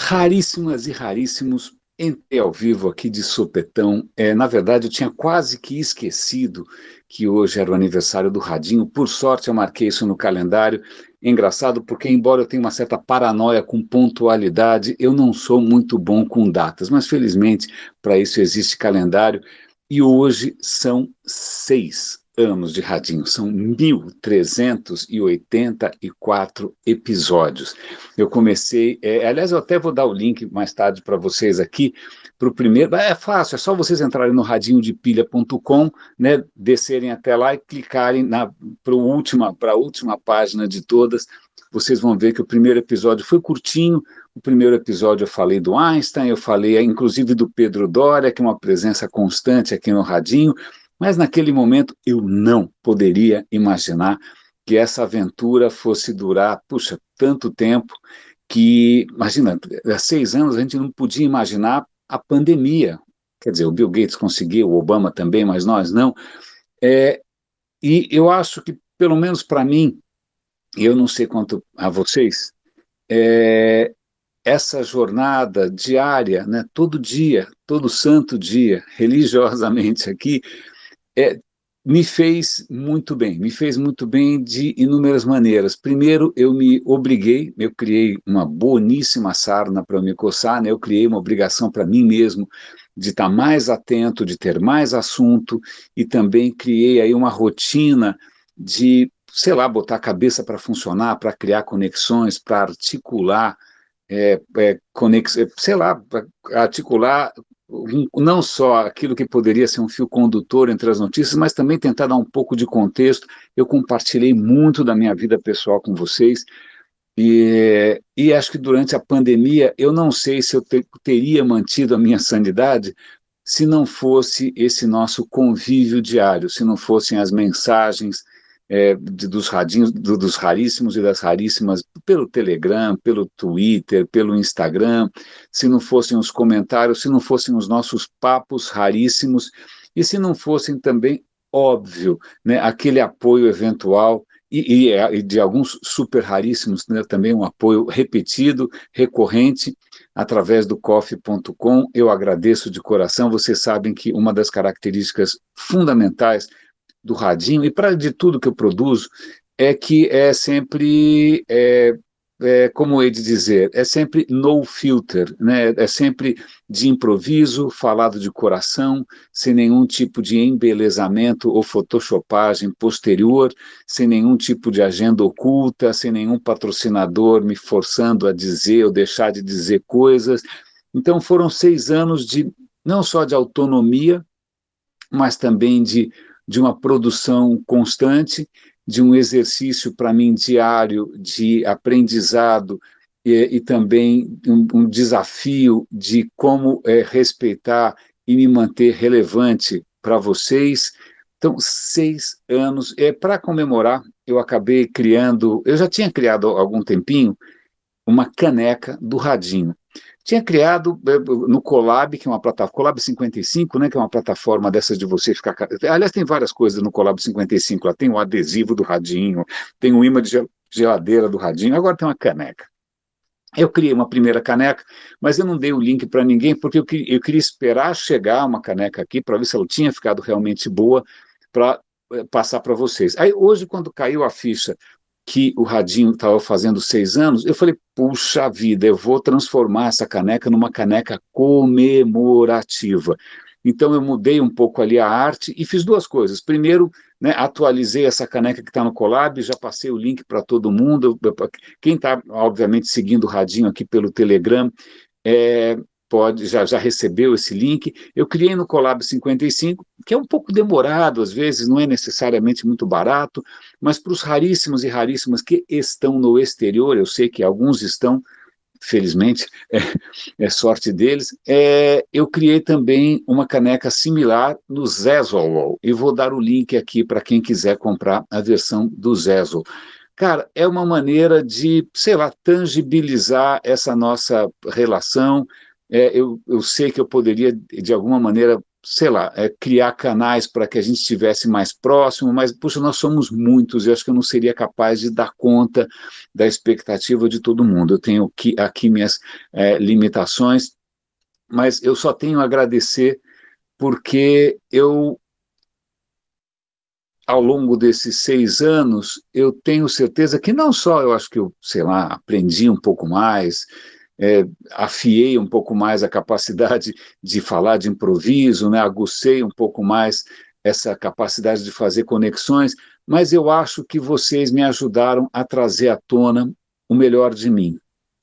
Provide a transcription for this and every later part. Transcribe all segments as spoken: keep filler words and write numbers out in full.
Raríssimas e raríssimos, entrei ao vivo aqui de sopetão. É, na verdade, eu tinha quase que esquecido que hoje era o aniversário do Radinho. Por sorte, eu marquei isso no calendário. Engraçado, porque embora eu tenha uma certa paranoia com pontualidade, eu não sou muito bom com datas, mas felizmente para isso existe calendário. E hoje são seis anos de Radinho, são mil trezentos e oitenta e quatro episódios. Eu comecei, é, aliás, eu até vou dar o link mais tarde para vocês aqui, para o primeiro, é fácil, é só vocês entrarem no radinho de pilha ponto com, né, descerem até lá e clicarem para a última, para a última página de todas, vocês vão ver que o primeiro episódio foi curtinho. O primeiro episódio eu falei do Einstein, eu falei inclusive do Pedro Doria, que é uma presença constante aqui no Radinho, mas naquele momento eu não poderia imaginar que essa aventura fosse durar, puxa, tanto tempo, que, imagina, há seis anos a gente não podia imaginar a pandemia. Quer dizer, o Bill Gates conseguiu, o Obama também, mas nós não. É, e eu acho que, pelo menos para mim, e eu não sei quanto a vocês, é, essa jornada diária, né, todo dia, todo santo dia, religiosamente aqui, é, me fez muito bem, me fez muito bem de inúmeras maneiras. Primeiro, eu me obriguei, eu criei uma boníssima sarna para me coçar, né? Eu criei uma obrigação para mim mesmo de estar mais atento, de ter mais assunto, e também criei aí uma rotina de, sei lá, botar a cabeça para funcionar, para criar conexões, para articular, é, é, conex, é, sei lá, para articular um- não só aquilo que poderia ser um fio condutor entre as notícias, mas também tentar dar um pouco de contexto. Eu compartilhei muito da minha vida pessoal com vocês, e, e acho que durante a pandemia eu não sei se eu te- teria mantido a minha sanidade se não fosse esse nosso convívio diário, se não fossem as mensagens é, de, dos radinhos, do, dos raríssimos e das raríssimas, pelo Telegram, pelo Twitter, pelo Instagram, se não fossem os comentários, se não fossem os nossos papos raríssimos, e se não fossem também, óbvio, né, aquele apoio eventual e, e, e de alguns super raríssimos, né, também um apoio repetido, recorrente, através do coffee ponto com. Eu agradeço de coração. Vocês sabem que uma das características fundamentais do radinho, e para de tudo que eu produzo, é que é sempre, é, é, como hei de dizer, é sempre no filter, né? É sempre de improviso, falado de coração, sem nenhum tipo de embelezamento ou photoshopagem posterior, sem nenhum tipo de agenda oculta, sem nenhum patrocinador me forçando a dizer ou deixar de dizer coisas. Então foram seis anos de, não só de autonomia, mas também de, de uma produção constante, de um exercício para mim diário de aprendizado e, e também um, um, desafio de como é, respeitar e me manter relevante para vocês. Então, seis anos. É, para comemorar, eu acabei criando, eu já tinha criado há algum tempinho, uma caneca do Radinho. Tinha criado eh, no Colab, que é uma plataforma, Colab cinquenta e cinco, né, que é uma plataforma dessas de você ficar. Aliás, tem várias coisas no Colab cinquenta e cinco, lá tem o adesivo do Radinho, tem o imã de geladeira do Radinho, agora tem uma caneca. Eu criei uma primeira caneca, mas eu não dei o link para ninguém, porque eu, eu queria esperar chegar uma caneca aqui para ver se ela tinha ficado realmente boa, para passar para vocês. Aí hoje, quando caiu a ficha que o Radinho estava fazendo seis anos, eu falei, puxa vida, eu vou transformar essa caneca numa caneca comemorativa. Então eu mudei um pouco ali a arte e fiz duas coisas. Primeiro, né, atualizei essa caneca que está no Colab, já passei o link para todo mundo. Quem está, obviamente, seguindo o Radinho aqui pelo Telegram, é, pode, já, já recebeu esse link. Eu criei no Colab cinquenta e cinco, que é um pouco demorado, às vezes, não é necessariamente muito barato, mas para os raríssimos e raríssimas que estão no exterior, eu sei que alguns estão, felizmente, é, é sorte deles, é, eu criei também uma caneca similar no Zezol, e vou dar o link aqui para quem quiser comprar a versão do Zezol. Cara, é uma maneira de, sei lá, tangibilizar essa nossa relação. É, eu, eu sei que eu poderia, de alguma maneira, sei lá, é, criar canais para que a gente estivesse mais próximo, mas, puxa, nós somos muitos, e acho que eu não seria capaz de dar conta da expectativa de todo mundo. Eu tenho aqui, aqui minhas é, limitações, mas eu só tenho a agradecer porque eu, ao longo desses seis anos, eu tenho certeza que não só eu acho que eu, sei lá, aprendi um pouco mais, é, afiei um pouco mais a capacidade de falar de improviso, né, agucei um pouco mais essa capacidade de fazer conexões, mas eu acho que vocês me ajudaram a trazer à tona o melhor de mim.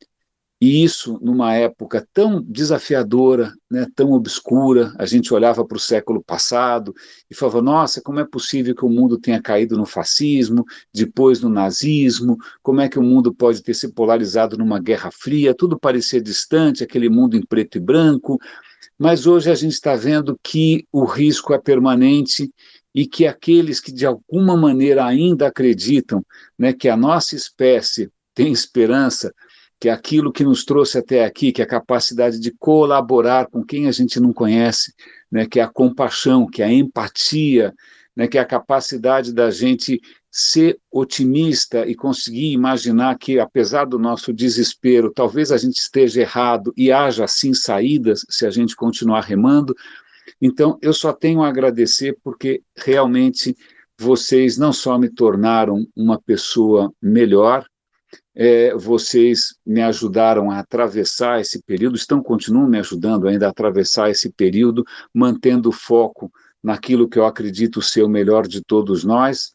E isso, numa época tão desafiadora, né, tão obscura, a gente olhava para o século passado e falava, nossa, como é possível que o mundo tenha caído no fascismo, depois no nazismo, como é que o mundo pode ter se polarizado numa guerra fria, tudo parecia distante, aquele mundo em preto e branco, mas hoje a gente está vendo que o risco é permanente e que aqueles que de alguma maneira ainda acreditam, né, que a nossa espécie tem esperança, que é aquilo que nos trouxe até aqui, que é a capacidade de colaborar com quem a gente não conhece, né, que é a compaixão, que é a empatia, né, que é a capacidade da gente ser otimista e conseguir imaginar que, apesar do nosso desespero, talvez a gente esteja errado e haja, sim, saídas se a gente continuar remando. Então, eu só tenho a agradecer porque realmente vocês não só me tornaram uma pessoa melhor, é, vocês me ajudaram a atravessar esse período, estão, continuam me ajudando ainda a atravessar esse período, mantendo o foco naquilo que eu acredito ser o melhor de todos nós,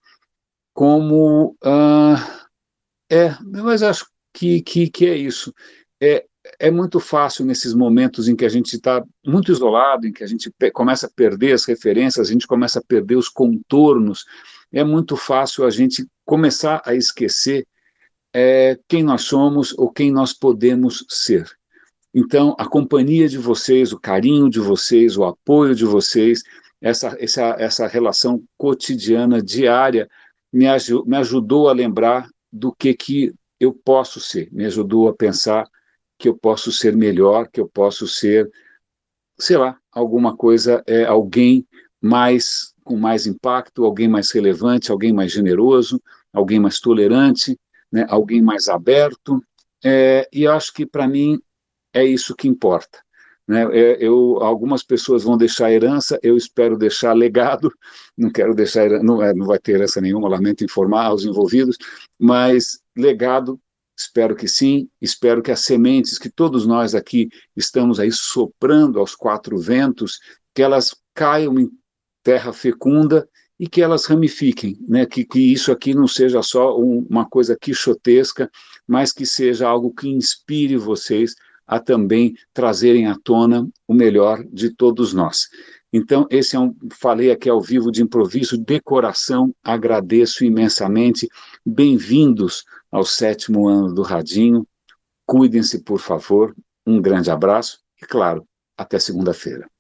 como, ah, é, mas acho que, que, que é isso, é, é muito fácil nesses momentos em que a gente está muito isolado, em que a gente começa a perder as referências, a gente começa a perder os contornos, é muito fácil a gente começar a esquecer é, quem nós somos ou quem nós podemos ser. Então, a companhia de vocês, o carinho de vocês, o apoio de vocês, essa, essa, essa relação cotidiana, diária, me, aju me ajudou a lembrar do que, que eu posso ser, me ajudou a pensar que eu posso ser melhor, que eu posso ser, sei lá, alguma coisa, é, alguém mais com mais impacto, alguém mais relevante, alguém mais generoso, alguém mais tolerante, né, alguém mais aberto, é, e acho que para mim é isso que importa. Né? É, eu, algumas pessoas vão deixar herança, eu espero deixar legado, não quero deixar herança, não, é, não vai ter herança nenhuma, lamento informar aos envolvidos, mas legado, espero que sim, espero que as sementes que todos nós aqui estamos aí soprando aos quatro ventos, que elas caiam em terra fecunda e que elas ramifiquem, né? que, que isso aqui não seja só um, uma coisa quixotesca, mas que seja algo que inspire vocês a também trazerem à tona o melhor de todos nós. Então, esse é um, falei aqui ao vivo de improviso, de coração, agradeço imensamente, bem-vindos ao sétimo ano do Radinho, cuidem-se, por favor, um grande abraço e, claro, até segunda-feira.